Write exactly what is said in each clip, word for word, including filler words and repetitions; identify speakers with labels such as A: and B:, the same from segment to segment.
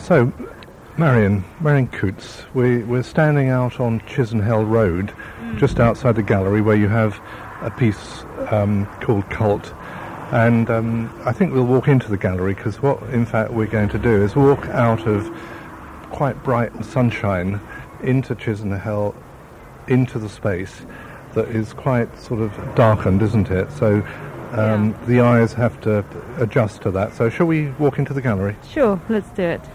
A: So, Marion, Marion Coutts, we, we're standing out on Chisenhell Road, mm. just outside the gallery, where you have a piece um, called Cult. And um, I think we'll walk into the gallery, because what, in fact, we're going to do is walk out of quite bright sunshine into Chisenhell, into the space that is quite sort of darkened, isn't it? So um, yeah. the eyes have to adjust to that. So shall we walk into the gallery?
B: Sure, let's do it.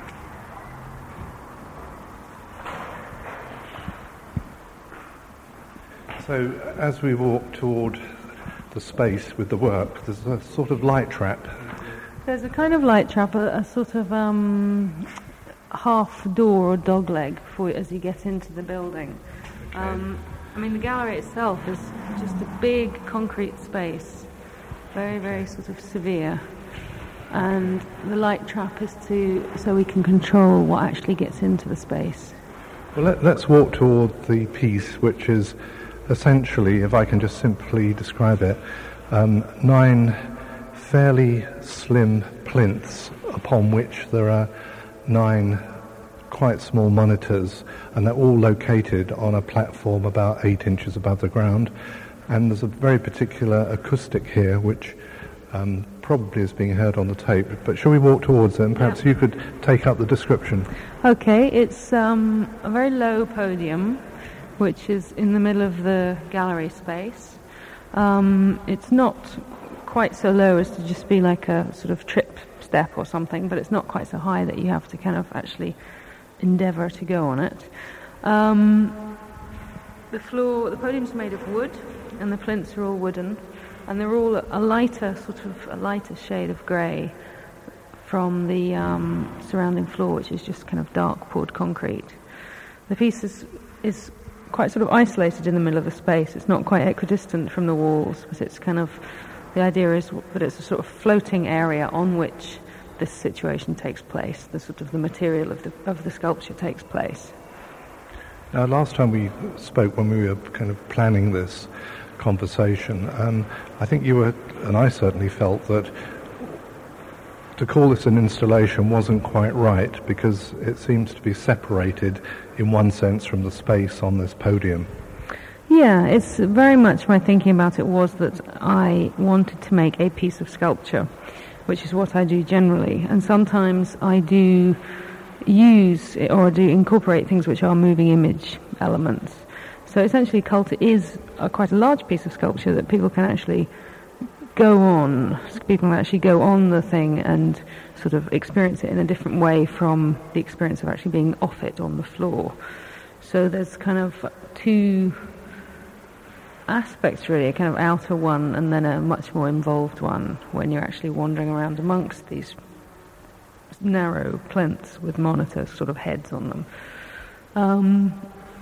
A: So as we walk toward the space with the work, there's a sort of light trap.
B: There's a kind of light trap, a, a sort of um, half door or dog leg for as you get into the building. Okay. Um, I mean, the gallery itself is just a big concrete space, very, very sort of severe. And the light trap is to so we can control what actually gets into the space.
A: Well, let, let's walk toward the piece, which is essentially, if I can just simply describe it, um, nine fairly slim plinths upon which there are nine quite small monitors, and they're all located on a platform about eight inches above the ground. And there's a very particular acoustic here, which um, probably is being heard on the tape. But shall we walk towards it, and perhaps yeah. you could take up the description?
B: Okay, it's um, a very low podium, which is in the middle of the gallery space. Um, it's not quite so low as to just be like a sort of trip step or something, but it's not quite so high that you have to kind of actually endeavour to go on it. Um, the floor, the podium's made of wood, and the plinths are all wooden, and they're all a lighter sort of a lighter shade of grey from the um, surrounding floor, which is just kind of dark poured concrete. The piece is, is quite sort of isolated in the middle of the space. It's not quite equidistant from the walls, but it's kind of, the idea is that it's a sort of floating area on which this situation takes place, the sort of the material of the of the sculpture takes place.
A: Now, last time we spoke, when we were kind of planning this conversation, um, I think you were, and I certainly felt that to call this an installation wasn't quite right, because it seems to be separated in one sense from the space on this podium.
B: Yeah, it's very much my thinking about it was that I wanted to make a piece of sculpture, which is what I do generally, and sometimes I do use or I do incorporate things which are moving image elements. So essentially Cult is a, quite a large piece of sculpture that people can actually go on, people can actually go on the thing and sort of experience it in a different way from the experience of actually being off it on the floor. So there's kind of two aspects really, a kind of outer one and then a much more involved one when you're actually wandering around amongst these narrow plinths with monitor sort of heads on them. Um,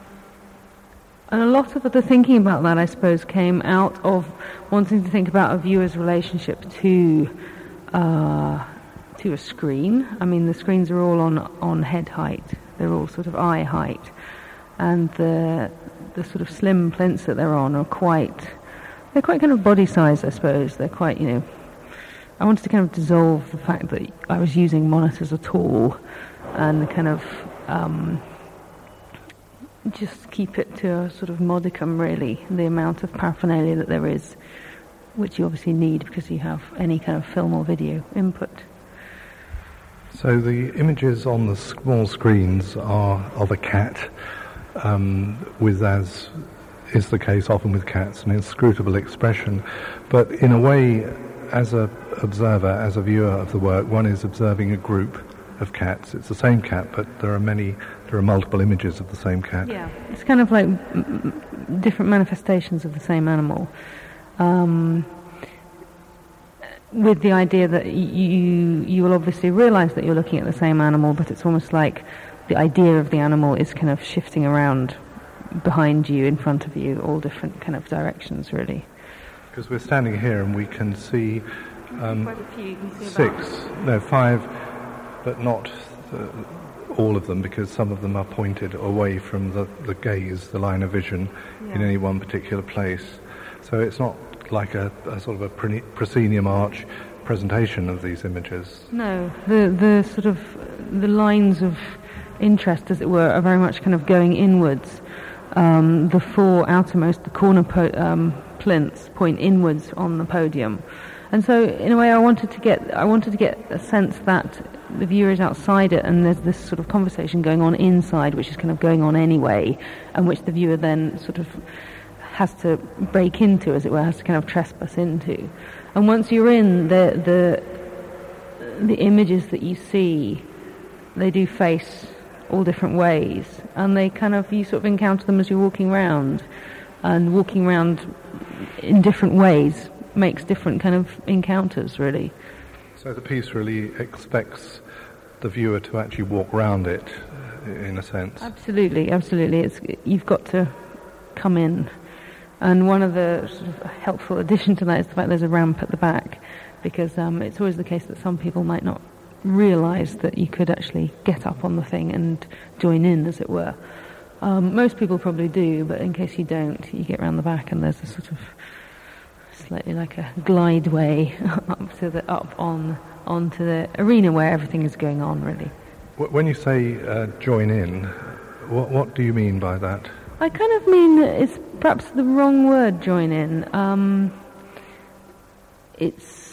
B: and a lot of the thinking about that, I suppose, came out of wanting to think about a viewer's relationship to uh, to a screen. I mean, the screens are all on on head height. They're all sort of eye height. And the the sort of slim plinths that they're on are quite, they're quite kind of body size, I suppose. They're quite, you know, I wanted to kind of dissolve the fact that I was using monitors at all and the kind of um, just keep it to a sort of modicum, really, the amount of paraphernalia that there is, which you obviously need because you have any kind of film or video input.
A: So the images on the small screens are of a cat, um, with, as is the case often with cats, an inscrutable expression. But in a way, as a observer, as a viewer of the work, one is observing a group of cats. It's the same cat, but there are many, there are multiple images of the same cat.
B: Yeah, it's kind of like m- m- different manifestations of the same animal. Um, with the idea that y- you you will obviously realize that you're looking at the same animal, but it's almost like the idea of the animal is kind of shifting around behind you, in front of you, all different kind of directions, really.
A: Because we're standing here and we can see, um,
B: quite a few. You can see
A: six, about. no, five, but not uh, all of them, because some of them are pointed away from the, the gaze, the line of vision, yeah. in any one particular place. So it's not like a, a sort of a proscenium arch presentation of these images.
B: No, the the sort of the lines of interest, as it were, are very much kind of going inwards. Um, the four outermost, the corner po- um, plinths point inwards on the podium, and so in a way, I wanted to get I wanted to get a sense that the viewer is outside it, and there's this sort of conversation going on inside, which is kind of going on anyway, and which the viewer then sort of has to break into, as it were, has to kind of trespass into. And once you're in, the the the images that you see, they do face all different ways, and they kind of, you sort of encounter them as you're walking around, and walking around in different ways makes different kind of encounters, really.
A: So the piece really expects the viewer to actually walk round it, in a sense.
B: Absolutely, absolutely. It's you've got to come in, and one of the sort of helpful addition to that is the fact there's a ramp at the back, because um, it's always the case that some people might not realise that you could actually get up on the thing and join in, as it were. Um, most people probably do, but in case you don't, you get round the back and there's a sort of slightly like a glide way up to the up on onto the arena where everything is going on, really.
A: When you say uh, join in, what what do you mean by that?
B: I kind of mean that it's perhaps the wrong word, join in. Um, it's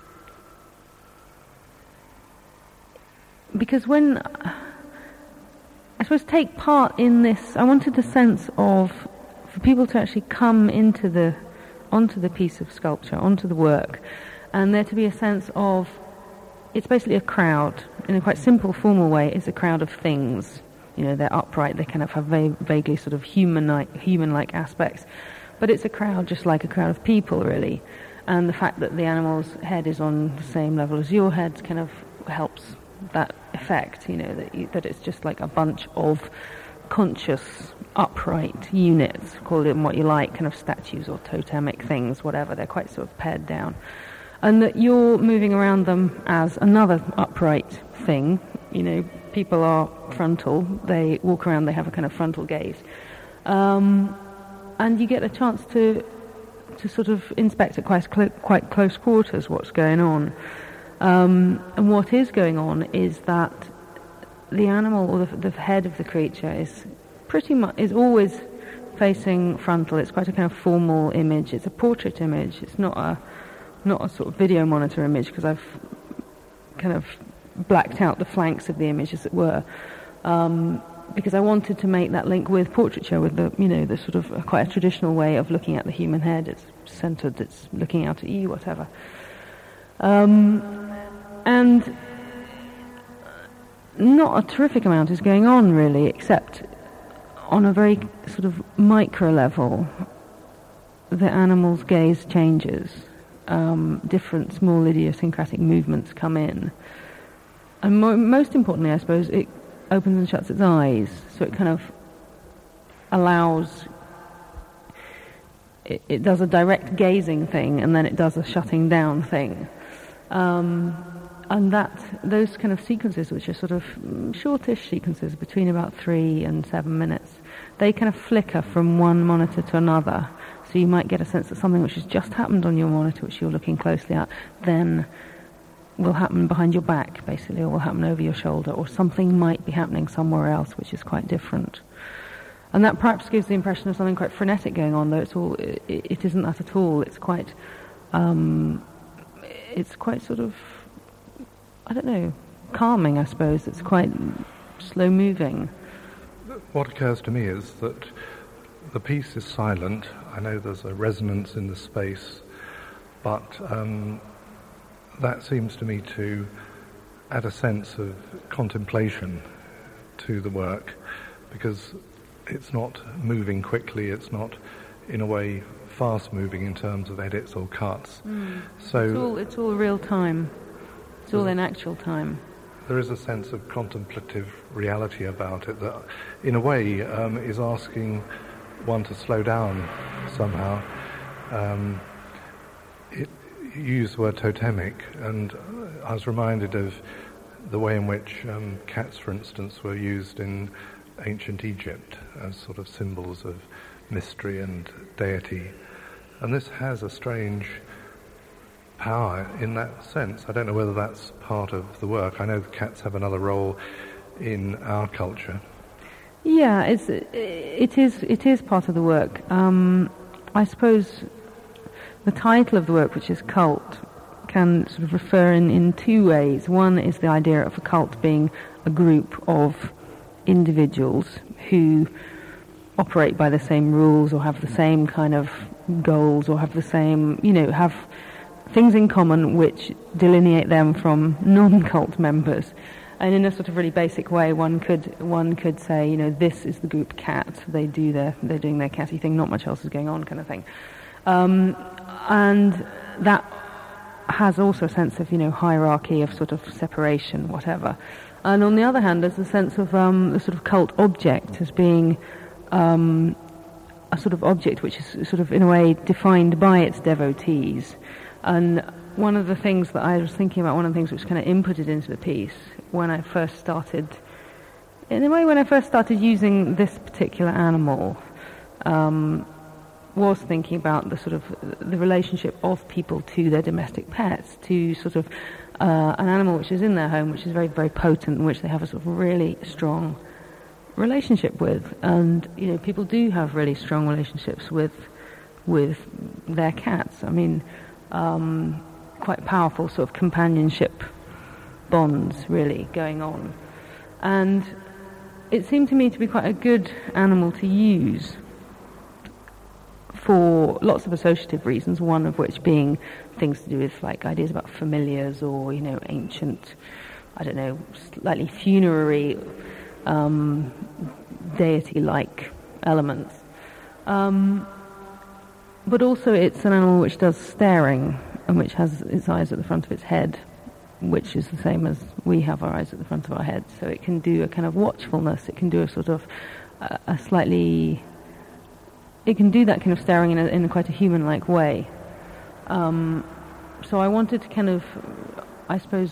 B: because when I suppose take part in this, I wanted a sense of, for people to actually come into the onto the piece of sculpture, onto the work, and there to be a sense of, it's basically a crowd. In a quite simple, formal way, it's a crowd of things. You know, they're upright, they kind of have va- vaguely sort of human-like, human-like aspects, but it's a crowd just like a crowd of people, really. And the fact that the animal's head is on the same level as your head kind of helps that effect, you know, that you, that it's just like a bunch of conscious, upright units, call it what you like, kind of statues or totemic things, whatever. They're quite sort of pared down. And that you're moving around them as another upright thing. You know, people are frontal. They walk around, they have a kind of frontal gaze. Um, and you get a chance to to sort of inspect at quite, cl- quite close quarters what's going on. Um, and what is going on is that the animal, or the, the head of the creature, is pretty much is always facing frontal. It's quite a kind of formal image. It's a portrait image. It's not a not a sort of video monitor image, because I've kind of blacked out the flanks of the image, as it were, um, because I wanted to make that link with portraiture, with the you know the sort of uh, quite a traditional way of looking at the human head. It's centered. It's looking out at you, whatever. Um, and not a terrific amount is going on, really, except on a very sort of micro level, the animal's gaze changes. Um, different small idiosyncratic movements come in. And mo- most importantly, I suppose, it opens and shuts its eyes, so it kind of allows... It, it does a direct gazing thing, and then it does a shutting down thing. Um, and that those kind of sequences, which are sort of shortish sequences between about three and seven minutes, they kind of flicker from one monitor to another. So you might get a sense that something which has just happened on your monitor, which you're looking closely at, then will happen behind your back, basically, or will happen over your shoulder, or something might be happening somewhere else, which is quite different. And that perhaps gives the impression of something quite frenetic going on, though it's all it, it isn't that at all. It's quite... Um, It's quite sort of, I don't know, calming, I suppose. It's quite slow-moving.
A: What occurs to me is that the piece is silent. I know there's a resonance in the space, but um, that seems to me to add a sense of contemplation to the work, because it's not moving quickly, it's not, in a way, fast-moving in terms of edits or cuts.
B: Mm.
A: So
B: it's all, it's all real time. It's all in actual time.
A: There is a sense of contemplative reality about it that, in a way, um, is asking one to slow down somehow. Um, it, you use the word totemic, and I was reminded of the way in which um, cats, for instance, were used in ancient Egypt as sort of symbols of mystery and deity. And this has a strange power in that sense. I don't know whether that's part of the work. I know the cats have another role in our culture.
B: Yeah, it's, it is it is part of the work. Um, I suppose the title of the work, which is Cult, can sort of refer in, in two ways. One is the idea of a cult being a group of individuals who operate by the same rules or have the same kind of goals or have the same, you know, have things in common which delineate them from non-cult members. And in a sort of really basic way, one could one could say, you know, this is the group cat. They do their they're doing their catty thing. Not much else is going on, kind of thing. Um, and that has also a sense of, you know, hierarchy, of sort of separation, whatever. And on the other hand, there's a sense of um, the sort of cult object as being um, a sort of object which is sort of in a way defined by its devotees. And one of the things that I was thinking about, one of the things which kind of inputted into the piece when I first started, in a way when I first started using this particular animal, um, was thinking about the sort of the relationship of people to their domestic pets, to sort of uh, an animal which is in their home, which is very, very potent, and which they have a sort of really strong relationship with. And, you know, people do have really strong relationships with with their cats. I mean, um, quite powerful sort of companionship bonds really going on. And it seemed to me to be quite a good animal to use for lots of associative reasons, one of which being things to do with like ideas about familiars or, you know, ancient, I don't know, slightly funerary, um, deity-like elements. Um, but also it's an animal which does staring and which has its eyes at the front of its head, which is the same as we have our eyes at the front of our head. So it can do a kind of watchfulness, it can do a sort of uh, a slightly... It can do that kind of staring in a, in a quite a human-like way. Um, so I wanted to kind of, I suppose,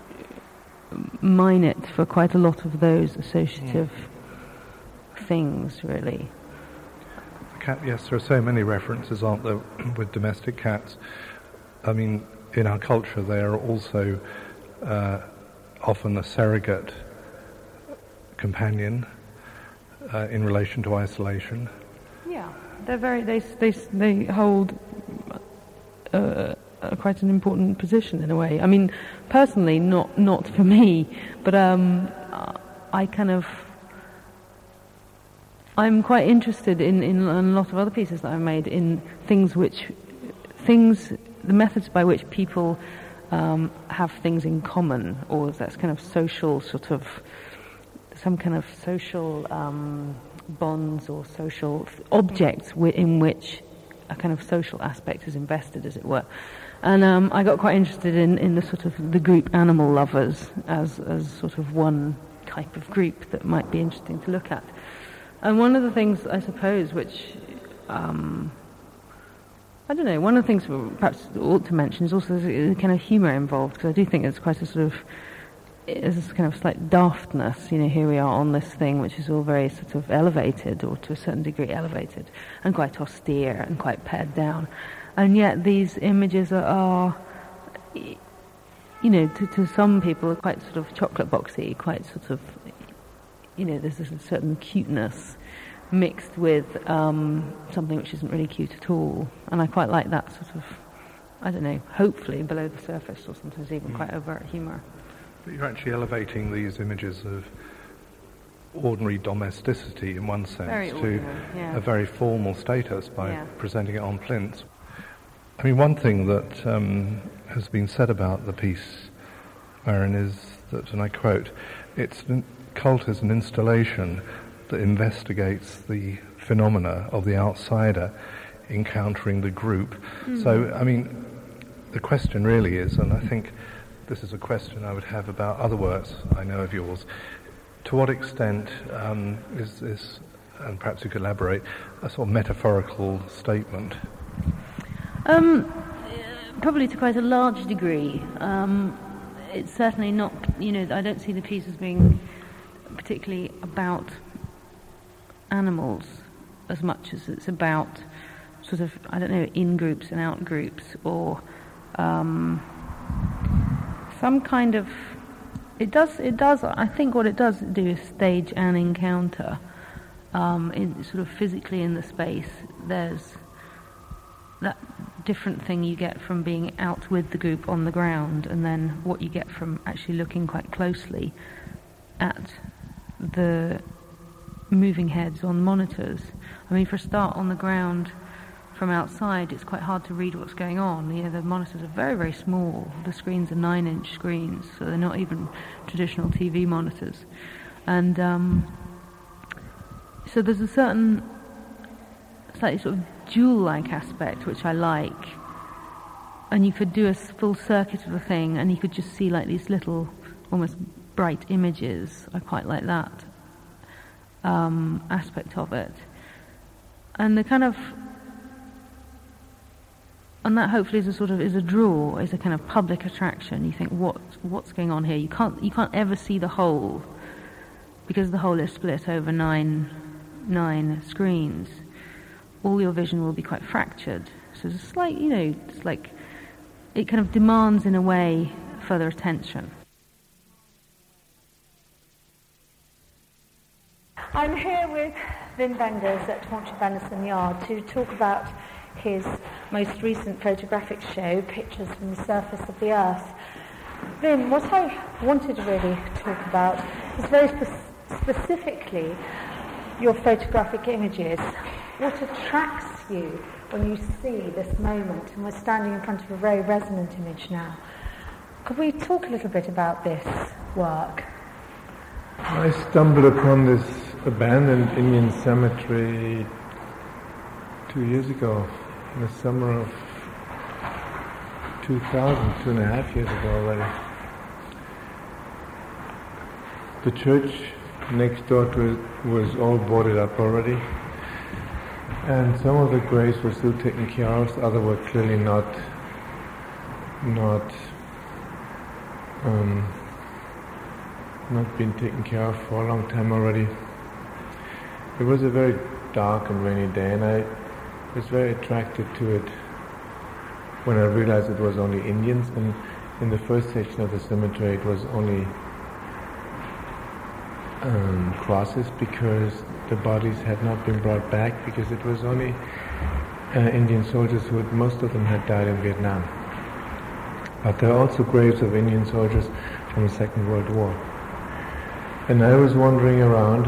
B: mine it for quite a lot of those associative yeah. things, really.
A: Cat, yes, there are so many references, aren't there, with domestic cats. I mean, in our culture, they are also uh, often a surrogate companion uh, in relation to isolation.
B: Yeah, they're very. They they they hold uh, uh, quite an important position in a way. I mean, personally, not not for me, but um, I kind of I'm quite interested in, in a lot of other pieces that I've made in things which things the methods by which people um, have things in common, or that's kind of social sort of some kind of social. Um, bonds or social th- objects w- in which a kind of social aspect is invested, as it were. And um, I got quite interested in, in the sort of the group animal lovers as, as sort of one type of group that might be interesting to look at. And one of the things, I suppose, which, um, I don't know, one of the things perhaps ought to mention is also the kind of humour involved, because I do think it's quite a sort of There's this kind of slight daftness, you know, here we are on this thing which is all very sort of elevated, or to a certain degree elevated, and quite austere and quite pared down. And yet these images are, are you know, to, to some people are quite sort of chocolate boxy, quite sort of, you know, there's this certain cuteness mixed with um, something which isn't really cute at all. And I quite like that sort of, I don't know, hopefully below the surface, or sometimes even mm. quite overt humour.
A: But you're actually elevating these images of ordinary domesticity in one sense to
B: yeah.
A: a very formal status by
B: yeah. presenting
A: it on plinths. I mean, one thing that um, has been said about the piece, Marion, is that, and I quote, it's cult is an installation that investigates the phenomena of the outsider encountering the group. Mm-hmm. So, I mean, the question really is, and I think this is a question I would have about other works I know of yours. To what extent um, is this, and perhaps you could elaborate, a sort of metaphorical statement?
B: Um, probably to quite a large degree. Um, it's certainly not, you know, I don't see the piece as being particularly about animals as much as it's about sort of, I don't know, in groups and out groups, or um, some kind of, it does, it does, I think what it does do is stage an encounter, um, in, sort of physically in the space. There's that different thing you get from being out with the group on the ground, and then what you get from actually looking quite closely at the moving heads on monitors. I mean, for a start, on the ground from outside, it's quite hard to read what's going on. You know, the monitors are very, very small. The screens are nine-inch screens, so they're not even traditional T V monitors. And um, so there's a certain slightly sort of jewel-like aspect which I like. And you could do a full circuit of the thing, and you could just see like these little, almost bright images. I quite like that um, aspect of it. And the kind of, and that hopefully is a sort of is a draw, is a kind of public attraction. You think, what what's going on here? You can't you can't ever see the whole, because the whole is split over nine nine screens. All your vision will be quite fractured. So it's a slight, you know, it's like it kind of demands in a way further attention.
C: I'm here with Wim Wenders at Hornchurch Bannister Yard to talk about his most recent photographic show, Pictures from the Surface of the Earth. Wim, what I wanted to really talk about is very spe- specifically your photographic images. What attracts you when you see this moment? And we're standing in front of a very resonant image now. Could we talk a little bit about this work?
D: I stumbled upon this abandoned Indian cemetery two years ago, in the summer of two thousand, two and a half years ago already. The church next door to it was all boarded up already, and some of the graves were still taken care of, others were clearly not, not, um, not been taken care of for a long time already. It was a very dark and rainy day, and I was very attracted to it when I realized it was only Indians, and in the first section of the cemetery it was only um, crosses, because the bodies had not been brought back, because it was only uh, Indian soldiers who had, most of them had died in Vietnam. But there are also graves of Indian soldiers from the Second World War. And I was wandering around,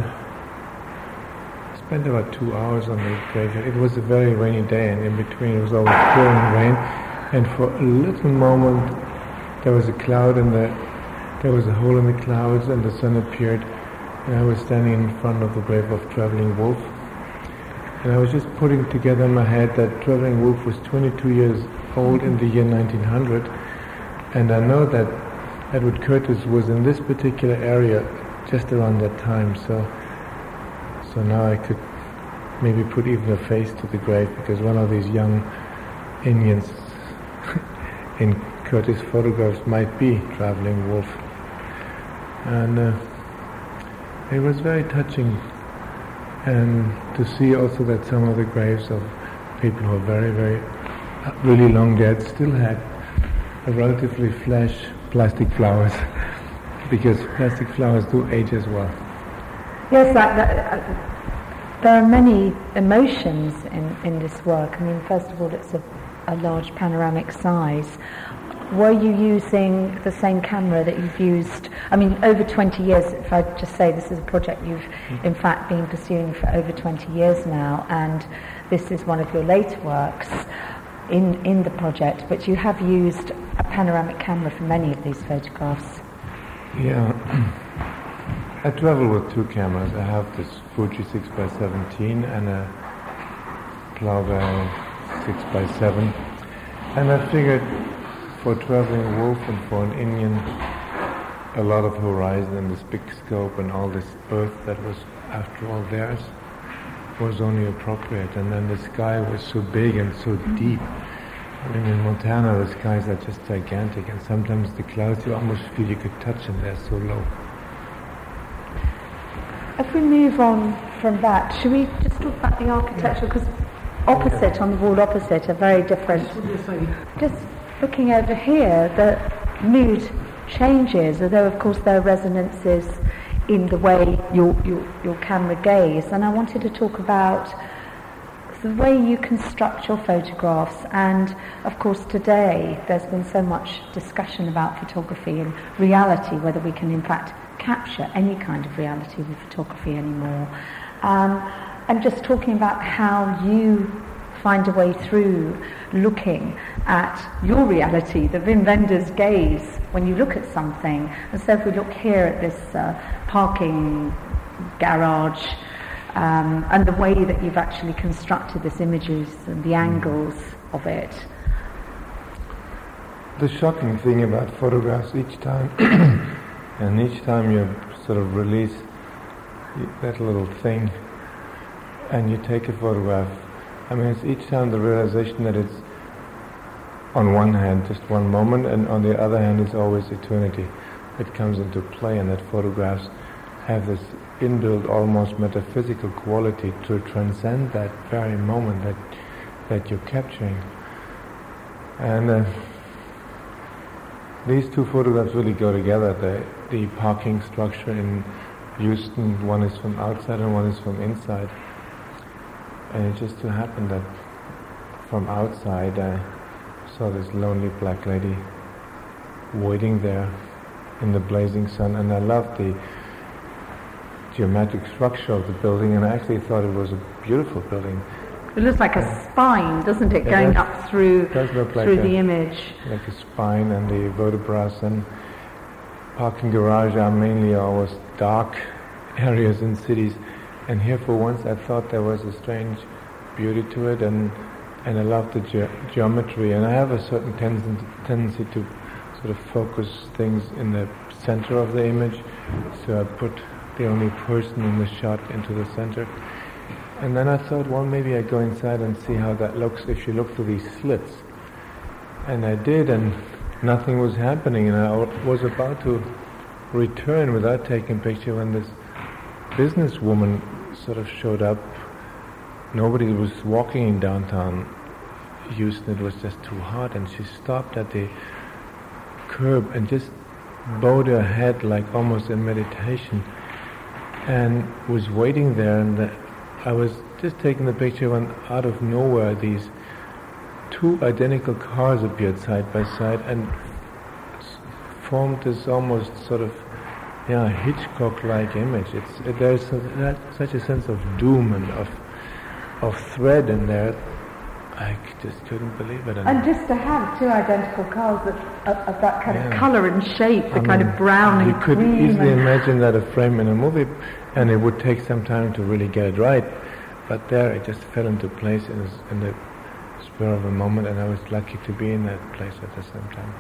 D: spent about two hours on the graveyard. It was a very rainy day, and in between it was always pouring rain. And for a little moment, there was a cloud, and the, there was a hole in the clouds, and the sun appeared. And I was standing in front of the grave of Traveling Wolf. And I was just putting together in my head that Traveling Wolf was twenty-two years old in the year nineteen hundred. And I know that Edward Curtis was in this particular area just around that time. So So now I could maybe put even a face to the grave, because one of these young Indians in Curtis' photographs might be Traveling Wolf. And uh, it was very touching, and to see also that some of the graves of people who are very, very, uh, really long dead still had a relatively fresh plastic flowers, because plastic flowers do age as well.
C: Yes, that, that, uh, there are many emotions in, in this work. I mean, first of all, it's a, a large panoramic size. Were you using the same camera that you've used? I mean, over twenty years, if I just say this is a project you've in fact been pursuing for over twenty years now, and this is one of your later works in, in the project, but you have used a panoramic camera for many of these photographs.
D: Yeah. I travel with two cameras. I have this Fuji six by seventeen and a Plauger six by seven. And I figured for Traveling Wolf and for an Indian, a lot of horizon and this big scope and all this earth that was, after all, theirs, was only appropriate. And then the sky was so big and so deep. I mean, in Montana, the skies are just gigantic, and sometimes the clouds you almost feel you could touch them, they're so low.
C: If we move on from that, should we just talk about the architecture? Because opposite, on the wall opposite, are very different. Just looking over here, the mood changes, although of course there are resonances in the way your, your, your camera gaze. And I wanted to talk about the way you construct your photographs. And of course today there's been so much discussion about photography and reality, whether we can in fact capture any kind of reality with photography anymore. Um, and just talking about how you find a way through looking at your reality, the Wim Wenders gaze, when you look at something. And so if we look here at this uh, parking garage, um, and the way that you've actually constructed this images and the angles of it.
D: The shocking thing about photographs, each time, and each time you sort of release that little thing and you take a photograph, I mean, it's each time the realization that it's on one hand just one moment, and on the other hand it's always eternity. It comes into play, and that photographs have this inbuilt, almost metaphysical quality to transcend that very moment that that you're capturing. And uh, these two photographs really go together. The the parking structure in Houston, one is from outside and one is from inside. And it just so happened that from outside I saw this lonely black lady waiting there in the blazing sun, and I loved the geometric structure of the building, and I actually thought it was a beautiful building.
C: It looks like a spine, doesn't it,
D: it
C: going
D: does,
C: up through
D: does look like
C: through
D: a,
C: the image.
D: Like a spine, and the vertebrae. And parking garage are mainly always dark areas in cities, and here for once I thought there was a strange beauty to it, and and I love the ge- geometry, and I have a certain ten- tendency to sort of focus things in the center of the image, so I put the only person in the shot into the center. And then I thought, well, maybe I go inside and see how that looks if you look through these slits. And I did, and nothing was happening, and I was about to return without taking a picture when this businesswoman sort of showed up. Nobody was walking in downtown Houston, it was just too hot, and she stopped at the curb and just bowed her head like almost in meditation, and was waiting there. And the, I was just taking the picture when out of nowhere these two identical cars appeared side by side and s- formed this almost sort of yeah Hitchcock-like image. It's it, there's a, that, such a sense of doom and of of thread in there. I c- just couldn't believe it. And,
C: And just to have two identical cars of, of, of that kind
D: Yeah.
C: of colour and shape, the
D: I
C: kind
D: mean,
C: of brown
D: you
C: and
D: could
C: cream.
D: easily
C: and
D: imagine that a frame in a movie, and it would take some time to really get it right. But there, it just fell into place in, this, in the spur of a moment, and I was lucky to be in that place at the same time.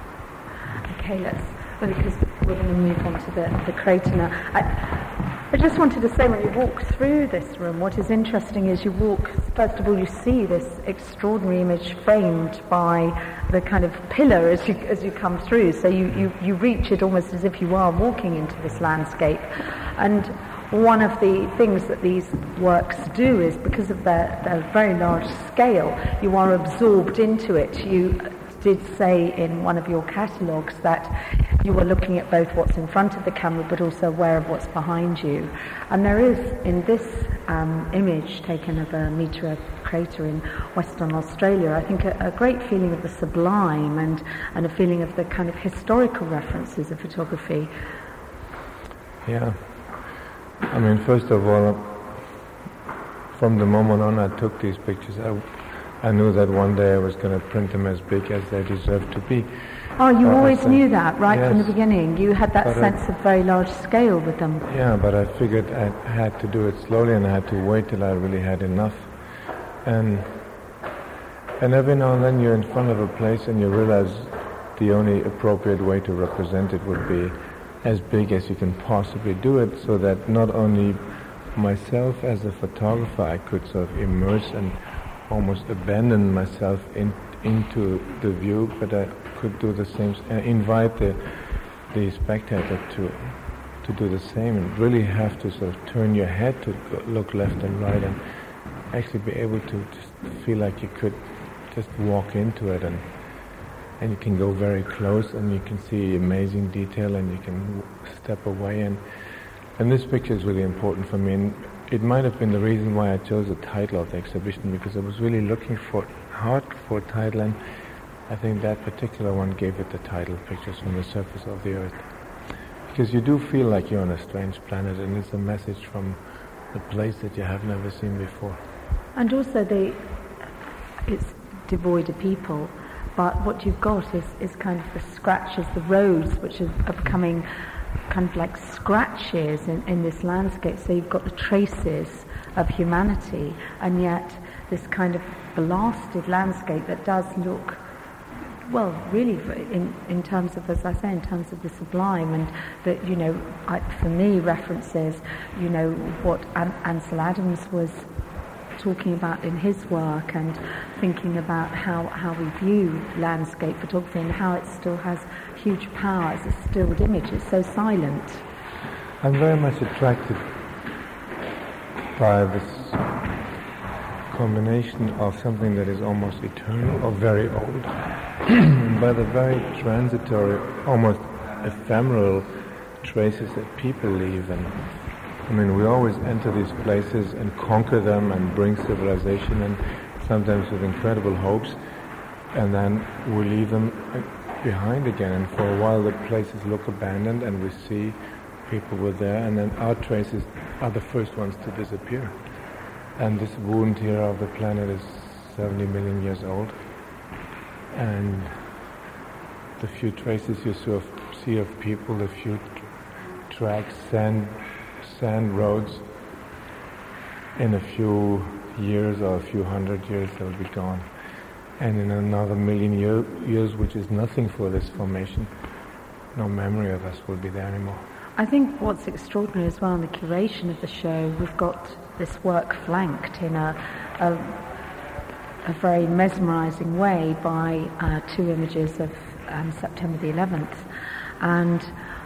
C: Okay, let's, well, because we're going to move on to the, the crater now. I, I just wanted to say, when you walk through this room, what is interesting is you walk, first of all, you see this extraordinary image framed by the kind of pillar as you as you come through. So you, you, you reach it almost as if you are walking into this landscape. And one of the things that these works do is, because of their, their very large scale, you are absorbed into it. You did say in one of your catalogues that you were looking at both what's in front of the camera but also aware of what's behind you. And there is, in this um, image taken of a meteor crater in Western Australia, I think a, a great feeling of the sublime and, and a feeling of the kind of historical references of photography.
D: Yeah. I mean, first of all, from the moment on I took these pictures, I, I knew that one day I was going to print them as big as they deserve to be.
C: Oh, you
D: But I
C: always
D: said-
C: knew that, right from the
D: Yes.
C: beginning. You had that
D: But I-
C: sense of very large scale with them.
D: Yeah, but I figured I had to do it slowly, and I had to wait till I really had enough. And and every now and then you're in front of a place and you realize the only appropriate way to represent it would be as big as you can possibly do it, so that not only myself as a photographer I could sort of immerse and almost abandon myself in, into the view, but I could do the same, uh, invite the the spectator to to do the same, and really have to sort of turn your head to go, look left and right, and actually be able to just feel like you could just walk into it. And and you can go very close and you can see amazing detail and you can step away. And, and this picture is really important for me. And it might have been the reason why I chose the title of the exhibition, because I was really looking for hard for a title, and I think that particular one gave it the title, Pictures from the Surface of the Earth. Because you do feel like you're on a strange planet, and it's a message from a place that you have never seen before.
C: And also the, it's devoid of people, but what you've got is, is kind of the scratches, the roads, which are, are becoming kind of like scratches in, in this landscape. So you've got the traces of humanity, and yet this kind of blasted landscape that does look, well, really, in, in terms of, as I say, in terms of the sublime, and that, you know, I, for me, references, you know, what An- Ansel Adams was talking about in his work, and thinking about how, how we view landscape photography and how it still has huge power as a stilled image. It's so silent.
D: I'm very much attracted by this combination of something that is almost eternal or very old, by the very transitory, almost ephemeral traces that people leave. And I mean, we always enter these places and conquer them and bring civilization, and sometimes with incredible hopes, and then we leave them behind again, and for a while the places look abandoned and we see people were there, and then our traces are the first ones to disappear. And this wound here of the planet is seventy million years old, and the few traces you sort of see of people, the few t- tracks, sand, sand roads, in a few years or a few hundred years they'll be gone. And in another million year, years, which is nothing for this formation, no memory of us will be there anymore.
C: I think what's extraordinary as well in the curation of the show, we've got this work flanked in a, a, a very mesmerising way by uh, two images of um, September the eleventh. And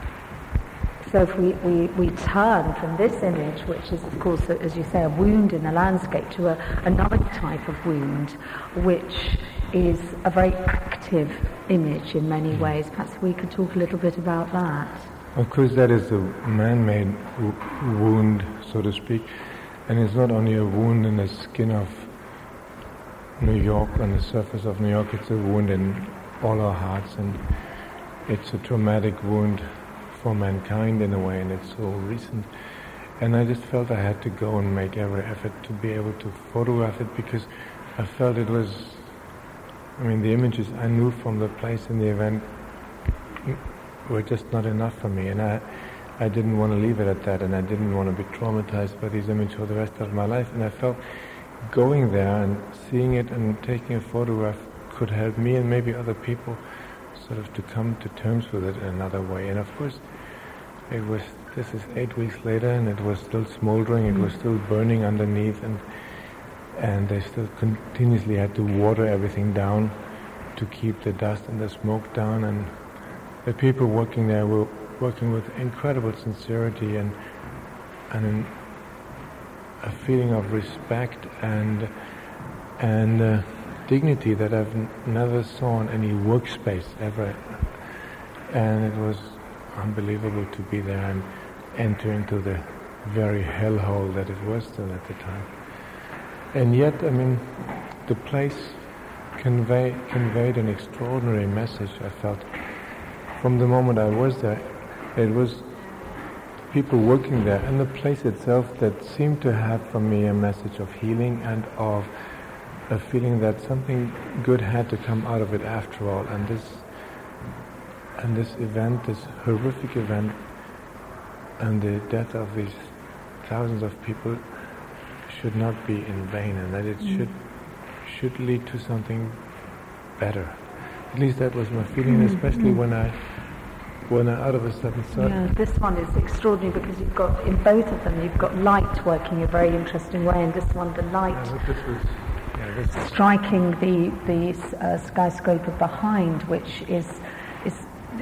C: so if we, we, we turn from this image, which is, of course, as you say, a wound in the landscape, to a, another type of wound, which is a very active image in many ways. Perhaps we could talk a little bit about that.
D: Of course, that is a man-made w- wound, so to speak, and it's not only a wound in the skin of New York, on the surface of New York, it's a wound in all our hearts, and it's a traumatic wound for mankind in a way, and it's so recent. And I just felt I had to go and make every effort to be able to photograph it, because I felt it was, I mean, the images I knew from the place and the event were just not enough for me, and I I didn't want to leave it at that, and I didn't want to be traumatized by these images for the rest of my life. And I felt going there and seeing it and taking a photograph could help me and maybe other people sort of to come to terms with it in another way. And of course, it was, this is eight weeks later, and it was still smoldering, it was still burning underneath, and and they still continuously had to water everything down to keep the dust and the smoke down. And the people working there were working with incredible sincerity and and an, a feeling of respect and and uh, dignity that I've n- never saw in any workspace ever. And it was unbelievable to be there and enter into the very hellhole that it was still at the time. And yet, I mean, the place convey, conveyed an extraordinary message, I felt. From the moment I was there, it was people working there and the place itself that seemed to have for me a message of healing and of a feeling that something good had to come out of it after all. And this and this event, this horrific event, and the death of these thousands of people should not be in vain, and that it mm. should should lead to something better. At least that was my feeling, mm. especially mm. when I when I out of a sudden saw.
C: Yeah, this one is extraordinary because you've got, in both of them, you've got light working in a very interesting way, and this one, the light
D: Yeah, this was, yeah, this was
C: striking the the uh, skyscraper behind, which is is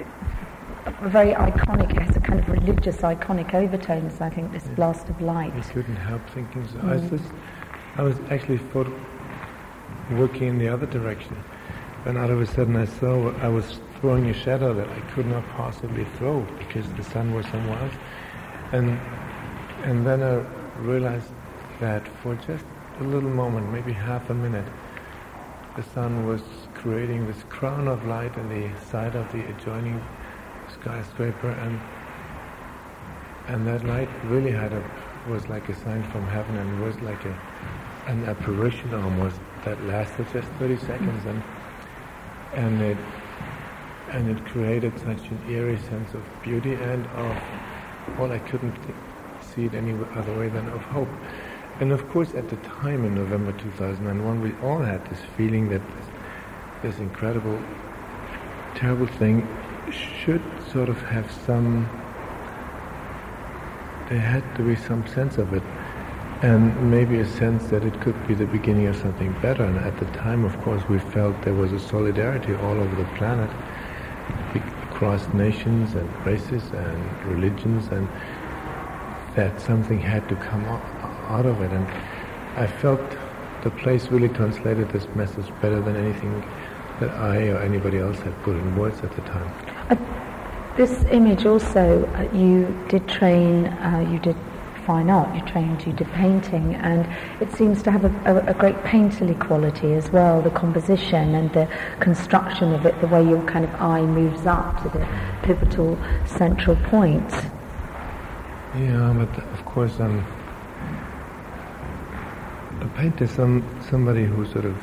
C: very iconic. It has a kind of religious, iconic overtones. I think this yeah. blast of light.
D: I couldn't help thinking so.
C: Mm.
D: I was just, I was actually photo- working in the other direction, And all of a sudden I saw I was throwing a shadow that I could not possibly throw because the sun was somewhere else. And and then I realized that for just a little moment, maybe half a minute, the sun was creating this crown of light on the side of the adjoining skyscraper, and and that light really had a was like a sign from heaven, and was like a an apparition almost that lasted just thirty seconds, and and it and it created such an eerie sense of beauty and of, well, I couldn't th- see it any other way than of hope. And of course, at the time in November two thousand one, we all had this feeling that this, this incredible, terrible thing should sort of have some, there had to be some sense of it, and maybe a sense that it could be the beginning of something better. And at the time, of course, we felt there was a solidarity all over the planet, across nations and races and religions, and that something had to come out of it. And I felt the place really translated this message better than anything that I or anybody else had put in words at the time.
C: Uh, this image also, uh, you did train, uh, you did fine art, you trained, you did painting, and it seems to have a, a, a great painterly quality as well, the composition and the construction of it, the way your kind of eye moves up to the pivotal central point.
D: Yeah, but of course, um, a painter is some, somebody who sort of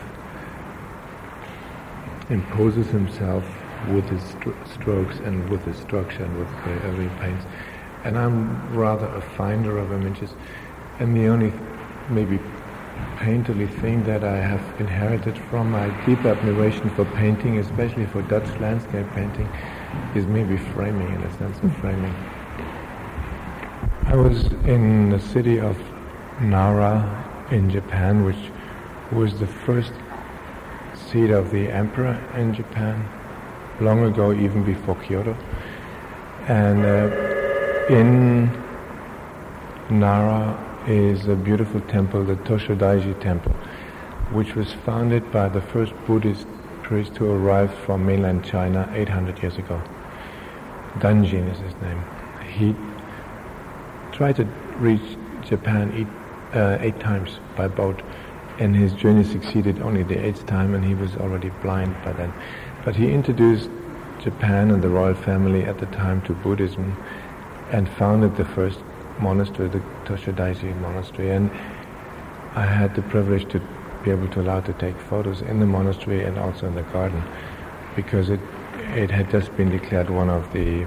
D: imposes himself with his stro- strokes and with his structure and with whatever he paints. And I'm rather a finder of images, and the only maybe painterly thing that I have inherited from my deep admiration for painting, especially for Dutch landscape painting, is maybe framing, in a sense of framing. I was in the city of Nara in Japan, which was the first seat of the emperor in Japan, long ago, even before Kyoto. And uh, in Nara is a beautiful temple, the Toshodaiji Temple, which was founded by the first Buddhist priest who arrived from mainland China eight hundred years ago. Danjin is his name. He tried to reach Japan eight, uh, eight times by boat, and his journey succeeded only the eighth time, and he was already blind by then. But he introduced Japan and the royal family at the time to Buddhism, and founded the first monastery, the Toshodaiji Monastery. And I had the privilege to be able to allow to take photos in the monastery and also in the garden, because it it had just been declared one of the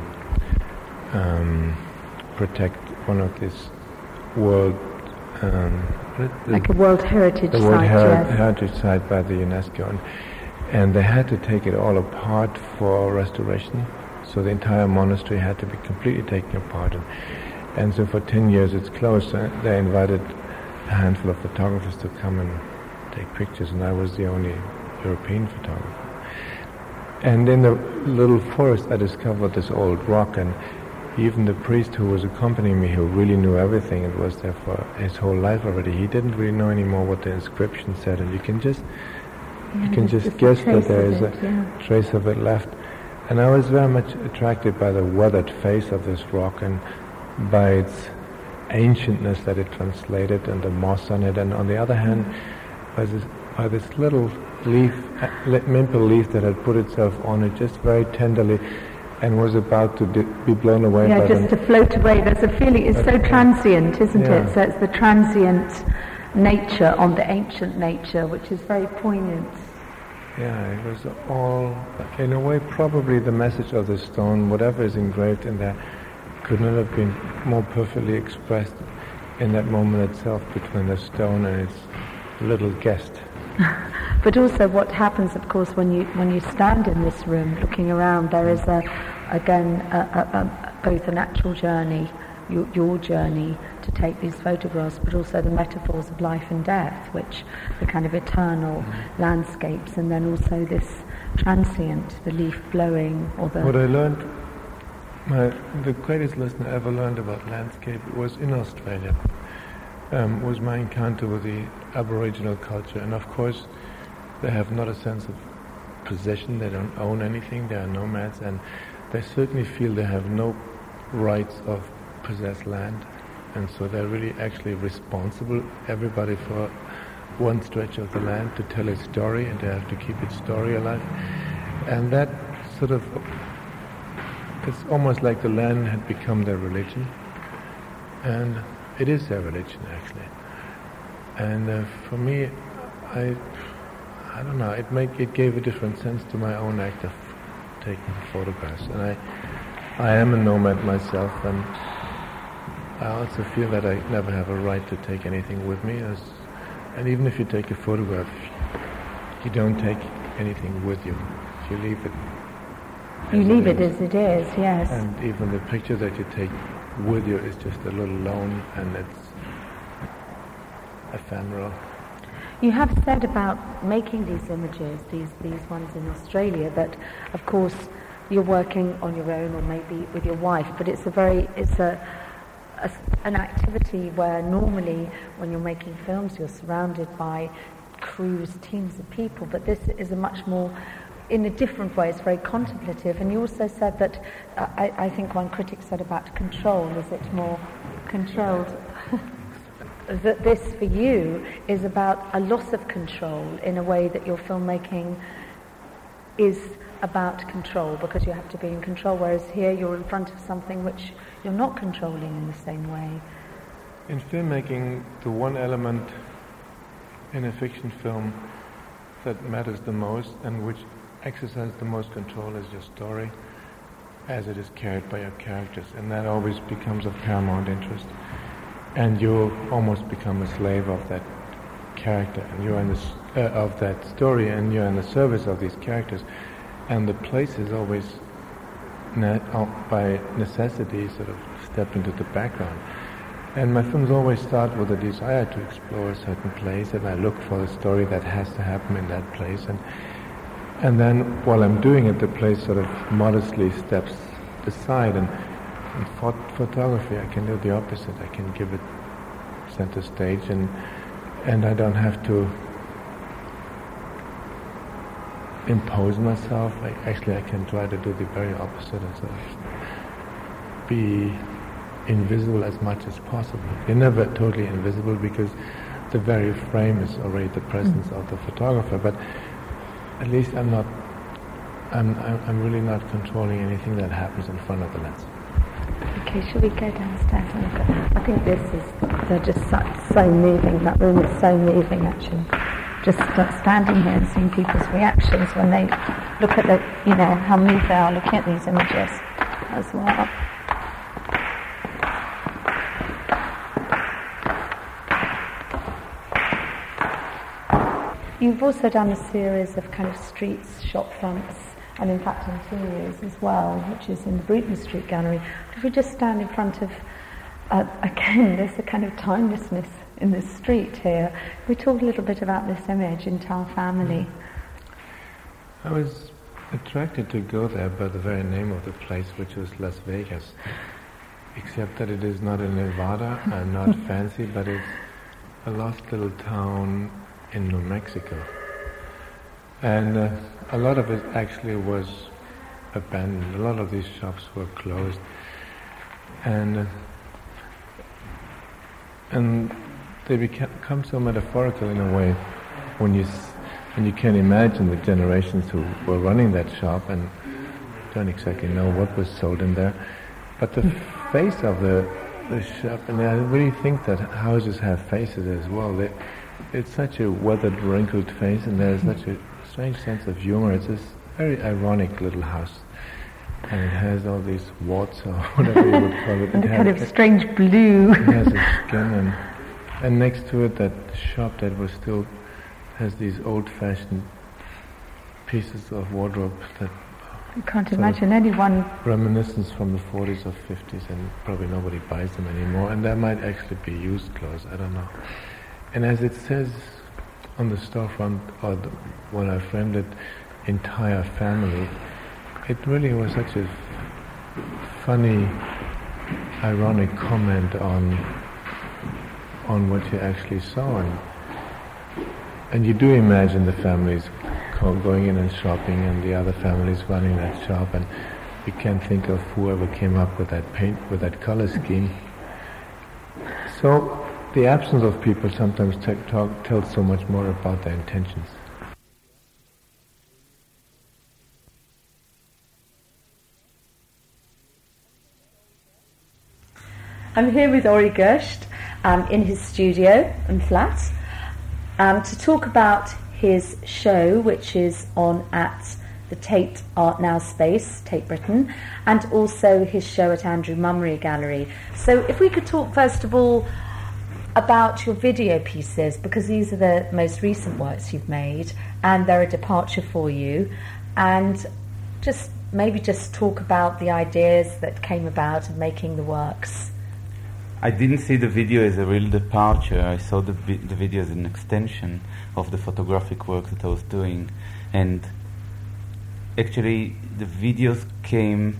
D: um, protect one of this world um, the,
C: like a World Heritage
D: the
C: Site,
D: World Her-
C: yes.
D: Heritage Site by the UNESCO, and, and they had to take it all apart for restoration. So the entire monastery had to be completely taken apart, and, and so for ten years it's closed. So they invited a handful of photographers to come and take pictures, and I was the only European photographer. And in the little forest I discovered this old rock, and even the priest who was accompanying me, who really knew everything and was there for his whole life already, he didn't really know anymore what the inscription said, and you can just
C: Yeah,
D: you can
C: just
D: just
C: a
D: guess
C: trace
D: that there
C: of
D: is
C: it,
D: a
C: yeah.
D: trace of it left. And I was very much attracted by the weathered face of this rock and by its ancientness that it translated, and the moss on it, and on the other hand, by this, by this little leaf, uh, maple leaf that had put itself on it just very tenderly and was about to di- be blown away
C: Yeah,
D: by
C: just
D: the...
C: to float away. There's a feeling, it's so transient, isn't
D: Yeah.
C: it? So it's the transient nature on the ancient nature, which is very poignant.
D: Yeah, it was all, in a way, probably the message of the stone, whatever is engraved in there, could not have been more perfectly expressed in that moment itself between the stone and its little guest.
C: But also what happens, of course, when you when you stand in this room looking around, there is, a, again, a, a, a, both an actual journey, your, your journey to take these photographs, but also the metaphors of life and death, which the kind of eternal mm-hmm. landscapes, and then also this transient, the leaf blowing, or the...
D: What I learned, my, the greatest lesson I ever learned about landscape was in Australia, um, was my encounter with the Aboriginal culture. And of course, they have not a sense of possession, they don't own anything, they are nomads, and they certainly feel they have no rights of possessed land, and so they're really actually responsible, everybody, for one stretch of the land to tell its story, and they have to keep its story alive. And that sort of, it's almost like the land had become their religion, and it is their religion actually. And uh, for me, I, I don't know, it made, it gave a different sense to my own act of taking photographs. And I, I am a nomad myself, and I also feel that I never have a right to take anything with me. As, and even if you take a photograph, you don't take anything with you. You leave it.
C: You leave it as it is, yes.
D: And even the picture that you take with you is just a little lone, and it's ephemeral.
C: You have said about making these images, these these ones in Australia, that of course you're working on your own or maybe with your wife, but it's a very it's a, a an activity where normally when you're making films you're surrounded by crews, teams of people, but this is a much more, in a different way, it's very contemplative. And you also said that, uh, I, I think one critic said about control, is it more controlled? That this for you is about a loss of control in a way that your filmmaking is about control, because you have to be in control, whereas here you're in front of something which you're not controlling in the same way.
D: In filmmaking, the one element in a fiction film that matters the most and which exercises the most control is your story, as it is carried by your characters, and that always becomes of paramount interest. And you almost become a slave of that character, and you're in the, uh, of that story, and you're in the service of these characters. And the place is always, ne- by necessity, sort of step into the background. And my films always start with a desire to explore a certain place, and I look for the story that has to happen in that place. And and then while I'm doing it, the place sort of modestly steps aside. And in phot- photography, I can do the opposite. I can give it center stage, and and I don't have to impose myself. I, actually, I can try to do the very opposite and sort of be invisible as much as possible. You're never totally invisible because the very frame is already the presence mm. of the photographer, but at least I'm not, I'm, I'm really not controlling anything that happens in front of the lens.
C: Okay, shall we go downstairs and look at, I think this is, they're just so, so moving, that room is so moving actually. Just uh, standing here and seeing people's reactions when they look at the, you know, how moved they are looking at these images as well. You've also done a series of kind of streets, shop fronts, and in fact interiors as well, which is in the Bruton Street Gallery. If we just stand in front of, uh, again, there's a kind of timelessness in this street here. We talk a little bit about this image, Entire Family.
D: I was attracted to go there by the very name of the place, which was Las Vegas, except that it is not in Nevada and not fancy, but it's a lost little town in New Mexico. And uh, a lot of it actually was abandoned. A lot of these shops were closed. And uh, and they become so metaphorical in a way when you s- when you can imagine the generations who were running that shop and don't exactly know what was sold in there. But the face of the the shop, and I really think that houses have faces as well. They, it's such a weathered, wrinkled face, and there's such a strange sense of humor. It's this very ironic little house, and it has all these warts or whatever you would call it.
C: And
D: it
C: a kind of strange blue.
D: It has a skin, and and next to it, that shop that was still has these old-fashioned pieces of wardrobe that
C: I can't imagine anyone
D: reminiscence from the forties or fifties, and probably nobody buys them anymore. And that might actually be used clothes. I don't know. And as it says on the storefront, or the, when I framed it, Entire Family, it really was such a funny, ironic comment on on what you actually saw. And, and you do imagine the families co- going in and shopping, and the other families running that shop, and we can't think of whoever came up with that paint, with that color scheme. So the absence of people sometimes t- talk, tells so much more about their intentions.
C: I'm here with Ori Gerst um, in his studio and flat um, to talk about his show, which is on at the Tate Art Now space, Tate Britain, and also his show at Andrew Mummery Gallery. So if we could talk first of all about your video pieces, because these are the most recent works you've made and they're a departure for you, and just maybe just talk about the ideas that came about of making the works.
E: I didn't see the video as a real departure. I saw the, vi- the video as an extension of the photographic work that I was doing. And actually, the videos came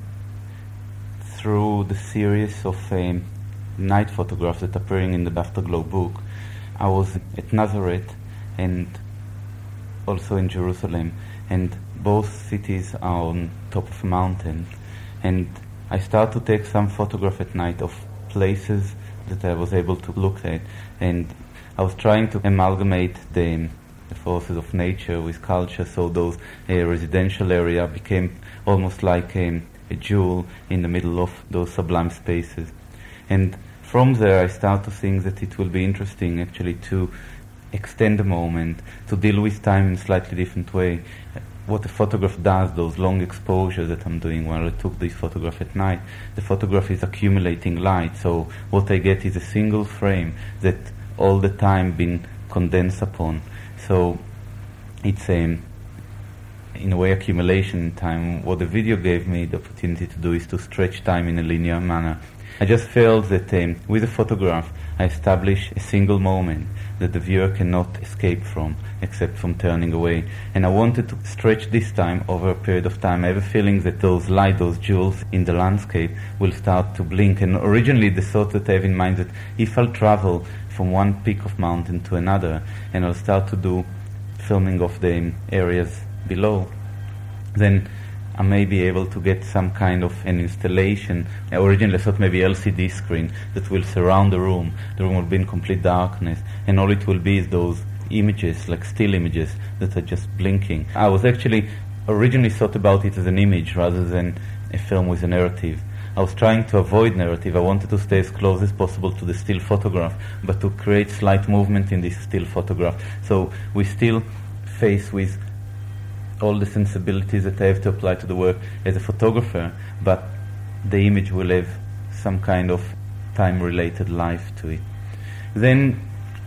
E: through the series of um, night photographs that are appearing in the Afterglow book. I was at Nazareth and also in Jerusalem, and both cities are on top of a mountain. And I started to take some photograph at night of places that I was able to look at, and I was trying to amalgamate the, the forces of nature with culture, so those uh, residential area became almost like um, a jewel in the middle of those sublime spaces. And from there I started to think that it will be interesting actually to extend the moment, to deal with time in a slightly different way. What a photograph does, those long exposures that I'm doing while I took this photograph at night, the photograph is accumulating light, so what I get is a single frame that all the time been condensed upon. So it's um, in a way accumulation in time. What the video gave me the opportunity to do is to stretch time in a linear manner. I just felt that um, with a photograph I establish a single moment that the viewer cannot escape from, except from turning away. And I wanted to stretch this time over a period of time. I have a feeling that those light, those jewels in the landscape will start to blink. And originally the thought that I have in mind that if I'll travel from one peak of mountain to another, and I'll start to do filming of the areas below, then I may be able to get some kind of an installation. Originally I thought maybe L C D screen that will surround the room. The room will be in complete darkness, and all it will be is those images, like still images, that are just blinking. I was actually originally thought about it as an image rather than a film with a narrative. I was trying to avoid narrative. I wanted to stay as close as possible to the still photograph, but to create slight movement in this still photograph. So we still face with all the sensibilities that I have to apply to the work as a photographer, but the image will have some kind of time-related life to it. Then,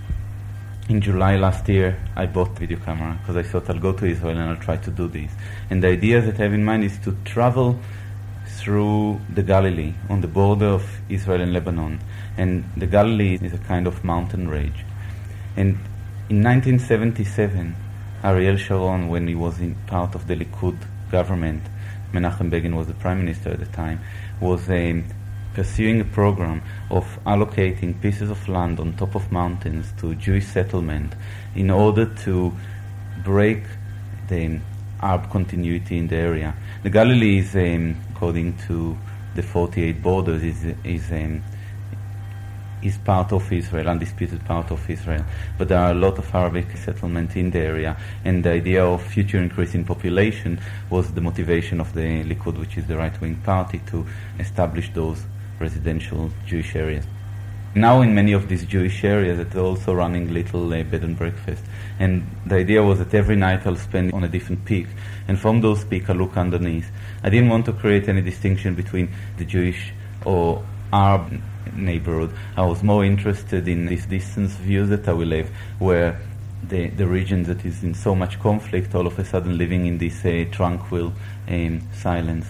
E: in July last year, I bought a video camera because I thought I'll go to Israel and I'll try to do this. And the idea that I have in mind is to travel through the Galilee, on the border of Israel and Lebanon. And the Galilee is a kind of mountain range. And in nineteen seventy-seven, Ariel Sharon, when he was in part of the Likud government, Menachem Begin was the prime minister at the time, was um, pursuing a program of allocating pieces of land on top of mountains to Jewish settlement in order to break the Arab continuity in the area. The Galilee is, um, according to the forty-eight borders, is, is um, is part of Israel, undisputed part of Israel. But there are a lot of Arabic settlements in the area, and the idea of future increase in population was the motivation of the Likud, which is the right-wing party, to establish those residential Jewish areas. Now in many of these Jewish areas, they're also running little uh, bed and breakfast. And the idea was that every night I'll spend on a different peak, and from those peaks I'll look underneath. I didn't want to create any distinction between the Jewish or Arab neighborhood. I was more interested in this distance view that I will have, where the, the region that is in so much conflict all of a sudden living in this uh, tranquil um, silence.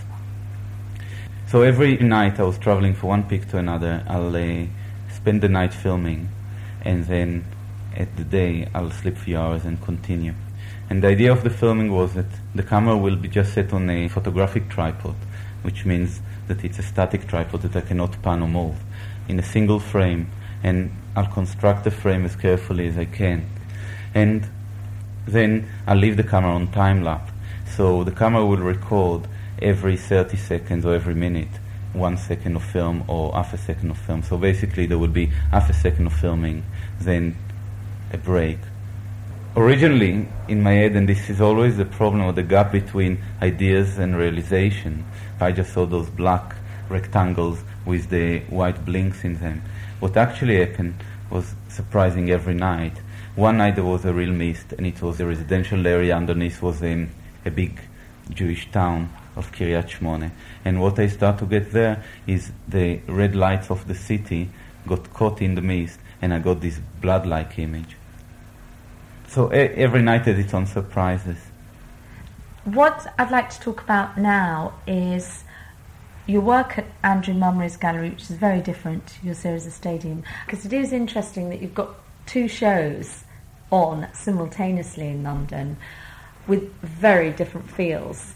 E: So every night I was traveling from one peak to another. I'll uh, spend the night filming, and then at the day I'll sleep a few hours and continue. And the idea of the filming was that the camera will be just set on a photographic tripod, which means that it's a static tripod that I cannot pan or move, in a single frame, and I'll construct the frame as carefully as I can. And Then I'll leave the camera on time lapse. So the camera will record every thirty seconds or every minute one second of film or half a second of film. So basically there will be half a second of filming, then a break. Originally, in my head, and this is always the problem or the gap between ideas and realization, I just saw those black rectangles with the white blinks in them. What actually happened was surprising every night. One night there was a real mist, and it was a residential area. Underneath was in a big Jewish town of Kiryat Shmone. And what I start to get there is the red lights of the city got caught in the mist, and I got this blood-like image. So e- every night has its own surprises.
C: What I'd like to talk about now is your work at Andrew Mummery's gallery, which is very different to your series of Stadium, because it is interesting that you've got two shows on simultaneously in London with very different feels.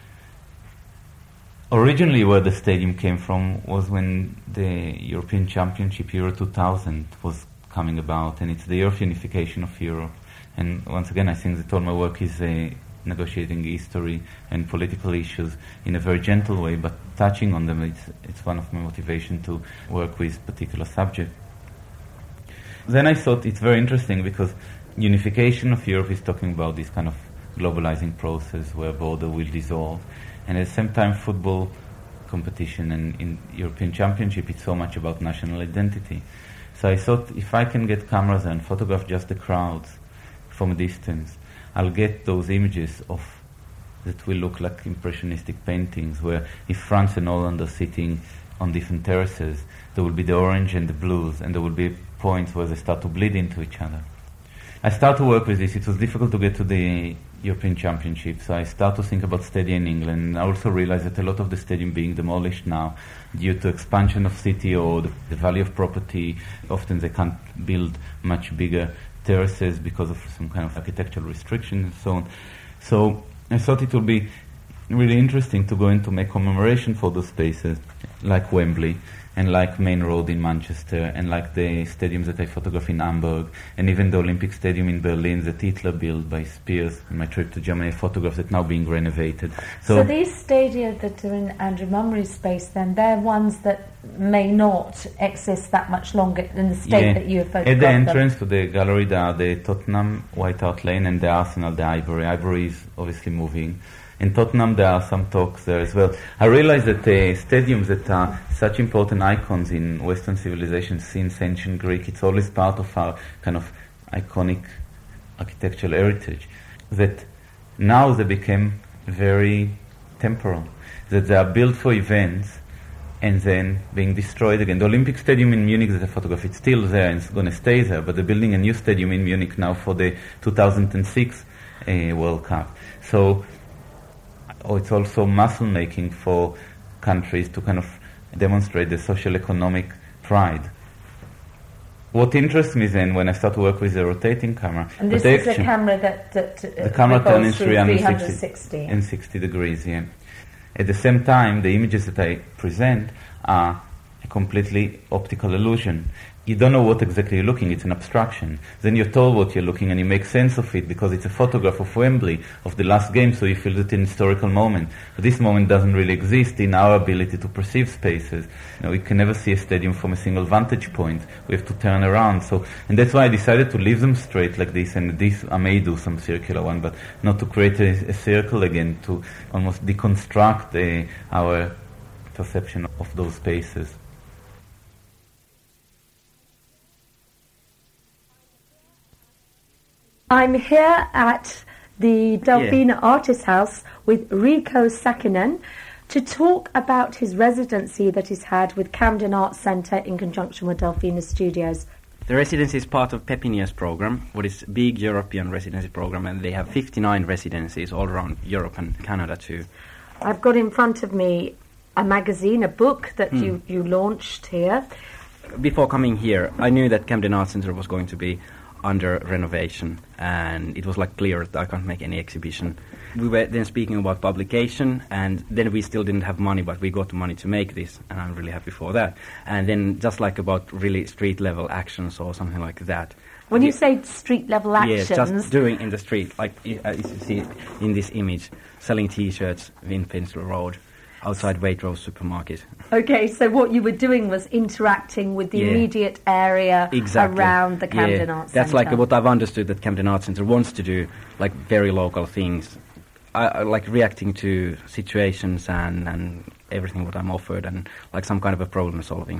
E: Originally, where the Stadium came from was when the European Championship Euro two thousand was coming about, and it's the year of unification of Europe. And once again, I think that all my work is uh, negotiating history and political issues in a very gentle way, but touching on them, it's, it's one of my motivation to work with particular subject. Then I thought it's very interesting because unification of Europe is talking about this kind of globalizing process where border will dissolve, and at the same time football competition and in European Championship it's so much about national identity. So I thought if I can get cameras and photograph just the crowds from a distance, I'll get those images of that will look like impressionistic paintings where if France and Holland are sitting on different terraces, there will be the orange and the blues, and there will be points where they start to bleed into each other. I start to work with this. It was difficult to get to the European Championship, so I start to think about stadium in England. I also realize that a lot of the stadium being demolished now due to expansion of city or the, the value of property. Often they can't build much bigger terraces because of some kind of architectural restriction and so on. So I thought it would be really interesting to go into make commemoration for those spaces, like Wembley, and like Main Road in Manchester, and like the stadiums that I photograph in Hamburg, and even the Olympic Stadium in Berlin that Hitler built by Spears. In my trip to Germany, I photographed it now being renovated. So,
C: so these stadia that are in Andrew Mummery's space, then, they're ones that may not exist that much longer in the state
E: yeah.
C: that you have photographed
E: At the entrance
C: them.
E: to the gallery, there are the Tottenham, White Hart Lane, and the Arsenal, the Ivory. Ivory is obviously moving. In Tottenham, there are some talks there as well. I realize that the stadiums that are such important icons in Western civilization since ancient Greek, it's always part of our kind of iconic architectural heritage, that now they became very temporal, that they are built for events and then being destroyed again. The Olympic Stadium in Munich that I photographed, it's still there and it's going to stay there, but they're building a new stadium in Munich now for the two thousand six uh, World Cup. So Oh, it's also muscle making for countries to kind of demonstrate the social economic pride. What interests me then when I start to work with the rotating camera,
C: and this is a camera that, that uh,
E: the camera turns
C: through
E: three hundred sixty,
C: three hundred sixty
E: and sixty degrees. Yeah. At the same time, the images that I present are a completely optical illusion. You don't know what exactly you're looking, it's an abstraction. Then you're told what you're looking and you make sense of it because it's a photograph of Wembley, of the last game, so you feel it's an historical moment. But this moment doesn't really exist in our ability to perceive spaces. You know, we can never see a stadium from a single vantage point. We have to turn around. So, and that's why I decided to leave them straight like this, and this I may do some circular one, but not to create a, a circle again, to almost deconstruct uh, our perception of those spaces.
C: I'm here at the Delfina yeah. Artist House with Rico Sakinen to talk about his residency that he's had with Camden Arts Centre in conjunction with Delfina Studios.
F: The residency is part of Pepinius program, what is a big European residency program, and they have fifty-nine residencies all around Europe and Canada too.
C: I've got in front of me a magazine, a book that hmm. you, you launched here.
F: Before coming here, I knew that Camden Arts Centre was going to be under renovation, and it was like clear that I can't make any exhibition. We were then speaking about publication, and then we still didn't have money, but we got the money to make this, and I'm really happy for that. And then just like about really street level actions or something like that,
C: When
F: Yeah.
C: you say street level actions,
F: Yeah, just doing in the street, like i- uh, you see in this image, selling T-shirts in Finsbury Road, outside Waitrose supermarket.
C: okay, so what you were doing was interacting with the
F: Yeah.
C: immediate area
F: Exactly.
C: around the Camden
F: yeah.
C: Arts
F: That's
C: Centre.
F: like what I've understood that Camden Arts Centre wants to do, like very local things. I, I like reacting to situations and, and everything what I'm offered, and like some kind of a problem solving.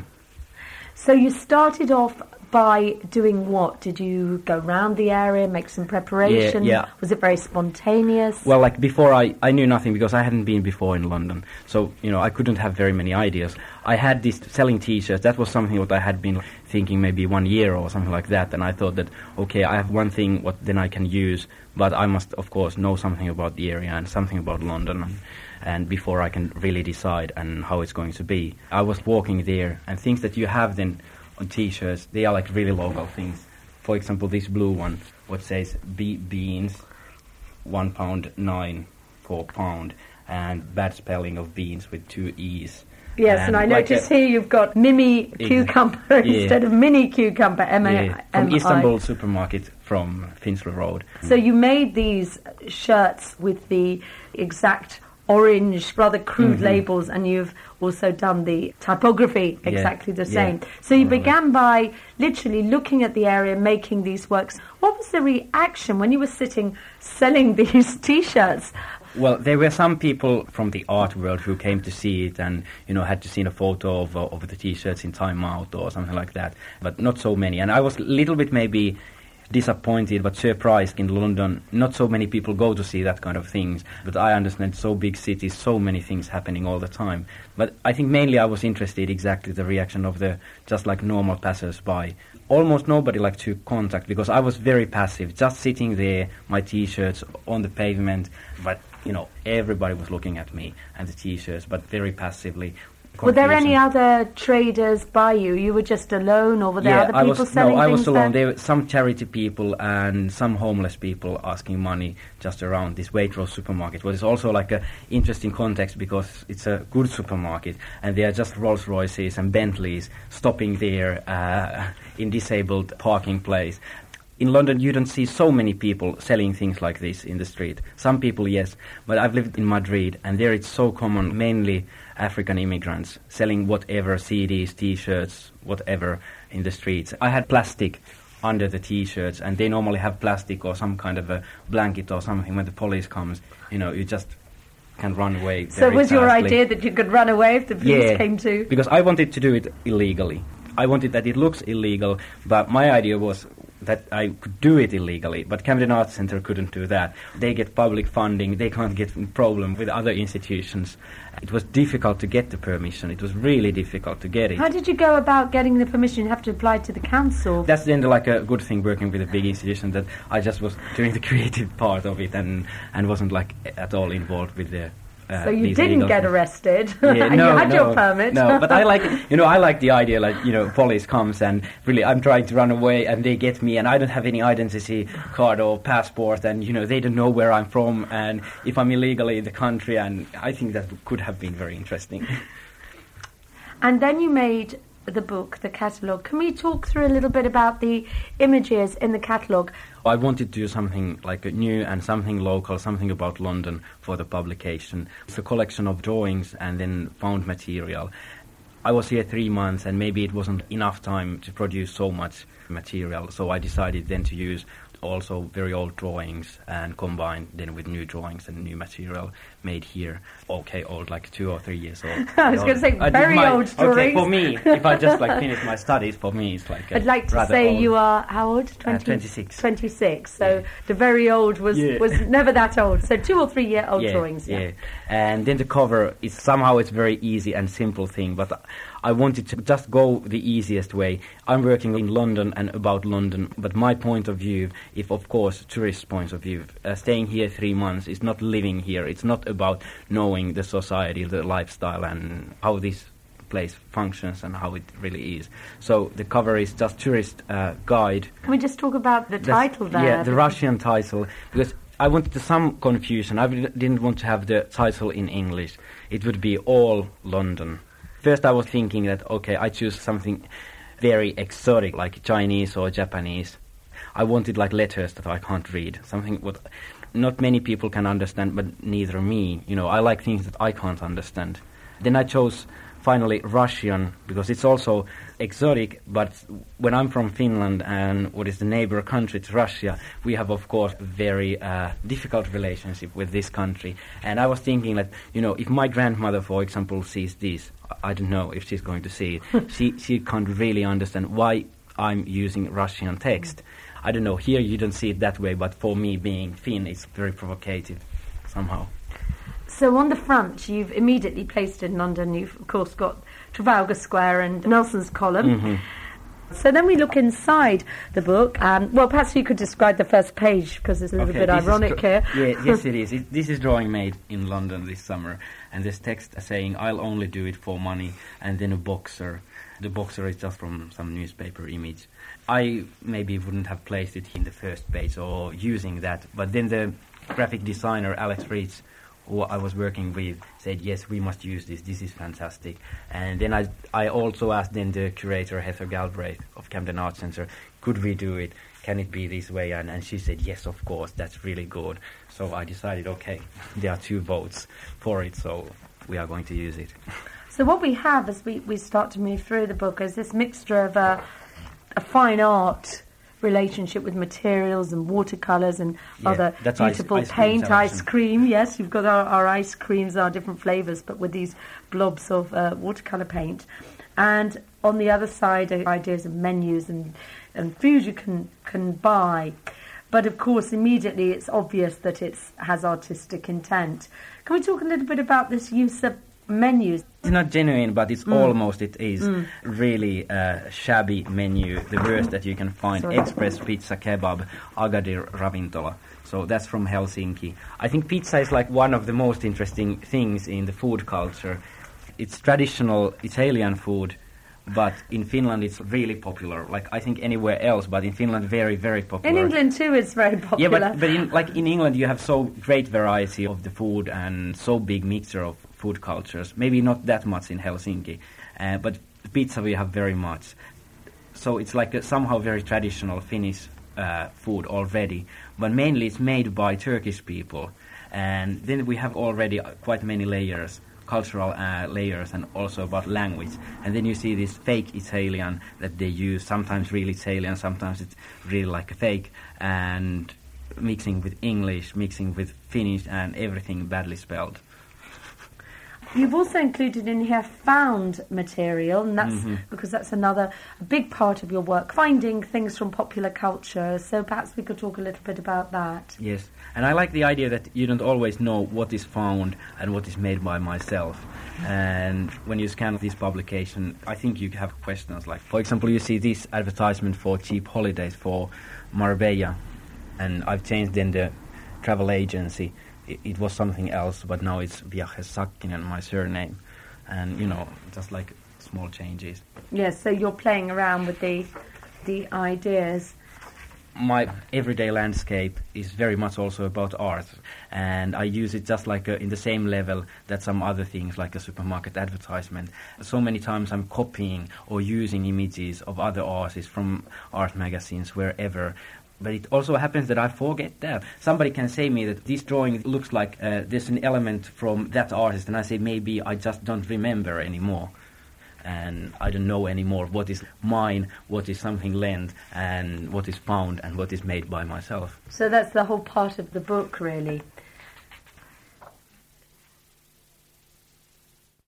C: So you started off by doing what? Did you go round the area, make some preparation?
F: Yeah, yeah.
C: Was it very spontaneous?
F: Well, like before, I, I knew nothing because I hadn't been before in London. So, you know, I couldn't have very many ideas. I had this selling T-shirts. That was something what I had been thinking maybe one year or something like that. And I thought that, okay, I have one thing what then I can use, but I must, of course, know something about the area and something about London. And, and before I can really decide and how it's going to be. I was walking there, and things that you have then on T-shirts, they are like really local things. For example, this blue one, what says be- beans, one pound nine for pound, and bad spelling of beans with two e's.
C: Yes, and, I
F: like
C: notice
F: a-
C: here you've got Mimi cucumber
F: Yeah.
C: instead of mini cucumber, M A M I.
F: Yeah, from Istanbul supermarket from Finsbury Road.
C: So you made these shirts with the exact orange, rather crude
F: Mm-hmm.
C: labels, and you've also done the typography
F: Yeah,
C: exactly the
F: yeah.
C: same. So you
F: More or less.
C: began by literally looking at the area, making these works. What was the reaction when you were sitting selling these T-shirts?
F: Well, there were some people from the art world who came to see it and, you know, had to see a photo of, uh, of the T-shirts in Time Out or something like that, but not so many. And I was a little bit maybe disappointed but surprised in London. Not so many people go to see that kind of things, but I understand so big cities, so many things happening all the time. But I think mainly I was interested exactly the reaction of the just like normal passers-by. Almost nobody liked to contact because I was very passive, just sitting there, my T-shirts on the pavement, but you know, everybody was looking at me and the T-shirts, but very passively.
C: Were there any
F: Confusion.
C: other traders by you? You were just alone, or were there
F: Yeah,
C: other
F: I
C: people
F: was,
C: selling
F: no, I
C: things
F: was alone.
C: there?
F: There were some charity people and some homeless people asking money just around this Waitrose supermarket. Well, it's also like a interesting context because it's a good supermarket and there are just Rolls Royces and Bentleys stopping there uh, in disabled parking place. In London, you don't see so many people selling things like this in the street. Some people, yes, but I've lived in Madrid, and there it's so common, mainly African immigrants, selling whatever, C Ds, T-shirts, whatever, in the streets. I had plastic under the T-shirts, and they normally have plastic or some kind of a blanket or something. When the police comes, you know, you just can run away
C: So
F: very
C: was your
F: fastly.
C: idea that you could run away if the police
F: Yeah,
C: came to?
F: because I wanted to do it illegally. I wanted that it looks illegal, but my idea was that I could do it illegally, but Camden Arts Centre couldn't do that. They get public funding, they can't get in problem with other institutions. It was difficult to get the permission, it was really difficult to get it.
C: How did you go about getting the permission? You have to apply to the council.
F: That's then like a good thing working with a big institution, that I just was doing the creative part of it and, and wasn't like at all involved with the Uh,
C: so you
F: these
C: didn't
F: legal
C: get
F: things.
C: arrested,
F: Yeah,
C: and
F: no,
C: you had
F: no,
C: your permit.
F: No, but I like, you know, I like the idea, like, you know, police comes and really I'm trying to run away and they get me and I don't have any identity card or passport and, you know, they don't know where I'm from and if I'm illegally in the country, and I think that could have been very interesting.
C: And then you made the book, the catalogue. Can we talk through a little bit about the images in the catalogue?
F: I wanted to do something like a new and something local, something about London for the publication. It's a collection of drawings and then found material. I was here three months and maybe it wasn't enough time to produce so much material, so I decided then to use also very old drawings and combine then with new drawings and new material made here. Okay, old, like two or three years old.
C: I was going to say
F: I did
C: very
F: my-
C: old
F: Okay,
C: drawings.
F: for me, if I just like finish my studies, for me it's like a
C: I'd like to
F: rather
C: say
F: old.
C: you are, how old?
F: Uh, twenty-six.
C: twenty-six. So
F: Yeah.
C: the very old was,
F: Yeah.
C: was never that old. So two or three year old
F: yeah,
C: drawings. Yeah.
F: yeah. And then the cover is somehow it's very easy and simple thing, but I wanted to just go the easiest way. I'm working in London and about London, but my point of view, if of course tourists' points of view, uh, staying here three months is not living here. It's not about knowing the society, the lifestyle, and how this place functions and how it really is. So the cover is just tourist uh, guide.
C: Can we just talk about the
F: That's-
C: title there?
F: Yeah, the
C: Because-
F: Russian title, because I wanted to some confusion. I w- didn't want to have the title in English. It would be All London. First I was thinking that, okay, I choose something very exotic, like Chinese or Japanese. I wanted like letters that I can't read, something what not many people can understand, but neither me. You know, I like things that I can't understand. Then I chose finally Russian because it's also exotic, but when I'm from Finland and what is the neighbor country to Russia, we have of course a very uh, difficult relationship with this country. And I was thinking that, you know, if my grandmother, for example, sees this, I don't know if she's going to see it. she she can't really understand why I'm using Russian text. I don't know, here you don't see it that way, but for me being Finn, it's very provocative somehow.
C: So on the front, you've immediately placed in London, you've of course got Trafalgar Square and Nelson's column.
F: Mm-hmm.
C: So then we look inside the book. Um, well, perhaps you could describe the first page, because it's a little
F: Okay,
C: bit
F: this is
C: ironic
F: dra-
C: here.
F: Yeah, yes, it is. It, this is drawing made in London this summer, and there's text saying, "I'll only do it for money," and then a boxer. The boxer is just from some newspaper image. I maybe wouldn't have placed it in the first page or using that, but then the graphic designer, Alex Reitz, who I was working with, said, yes, we must use this, this is fantastic. And then I I also asked then the curator, Heather Galbraith of Camden Arts Centre, could we do it? Can it be this way? And, and she said, yes, of course, that's really good. So I decided, okay, there are two votes for it, so we are going to use it.
C: So what we have as we, we start to move through the book is this mixture of a, a fine art relationship with materials and watercolours and
F: Yeah,
C: other
F: that's
C: beautiful
F: ice- ice cream
C: paint, ice
F: selection.
C: cream. Yes, you've got our, our ice creams, our different flavours, but with these blobs of uh, watercolour paint. And on the other side are ideas of menus and, and food you can, can buy. But of course, immediately it's obvious that it has artistic intent. Can we talk a little bit about this use of menus?
F: It's not genuine, but it's
C: Mm.
F: almost, it is
C: Mm.
F: really uh, shabby menu, the worst that you can find.
C: Sorry.
F: Express Pizza Kebab, Agadir Ravintola. So that's from Helsinki. I think pizza is like one of the most interesting things in the food culture. It's traditional Italian food, but in Finland it's really popular. Like I think anywhere else, but in Finland very, very popular.
C: In England too, it's very popular.
F: Yeah, but, but in, like in England you have so great variety of the food and so big mixture of food cultures. Maybe not that much in Helsinki, uh, but pizza we have very much. So it's like a somehow very traditional Finnish uh, food already, but mainly it's made by Turkish people. And then we have already quite many layers, cultural uh, layers, and also about language. And then you see this fake Italian that they use, sometimes real Italian, sometimes it's really like a fake, and mixing with English, mixing with Finnish, and everything badly spelled.
C: You've also included in here found material, and that's
F: Mhm.
C: because that's another a big part of your work, finding things from popular culture. So perhaps we could talk a little bit about that.
F: Yes, and I like the idea that you don't always know what is found and what is made by myself. And when you scan this publication, I think you have questions like, for example, you see this advertisement for cheap holidays for Marbella, and I've changed then the travel agency. It, it was something else, but now it's Viajes Sakkinen, my surname. And, you know, just like small changes.
C: Yes, so you're playing around with the the ideas.
F: My everyday landscape is very much also about art, and I use it just like a, in the same level that some other things like a supermarket advertisement. So many times I'm copying or using images of other artists from art magazines wherever. But it also happens that I forget that. Somebody can say me that this drawing looks like uh, there's an element from that artist, and I say maybe I just don't remember anymore. And I don't know anymore what is mine, what is something lent, and what is found, and what is made by myself.
C: So that's the whole part of the book, really.